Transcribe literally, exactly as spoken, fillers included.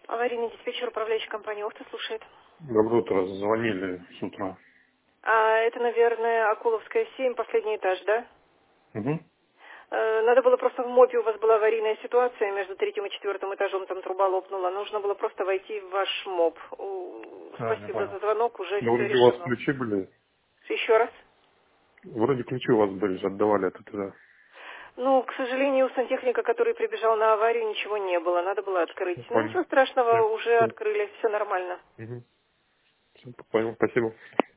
Аварийный диспетчер, управляющей компании «Охта» слушает. Доброе утро. Звонили с утра. А это, наверное, Акуловская, семь, последний этаж, да? Угу. Э, Надо было просто в МОПе, у вас была аварийная ситуация, между третьим и четвертым этажом там труба лопнула. Нужно было просто войти в ваш МОП. У- А, я Спасибо понял. за звонок, уже Да все вроде у вас решено. ключи были. Еще раз. Вроде ключи у вас были, же отдавали это туда. Ну, к сожалению, у сантехника, который прибежал на аварию, ничего не было. Надо было открыть. Я Ну, понял. ничего страшного, Все. уже открыли, все нормально. Угу. Все, понял. Спасибо.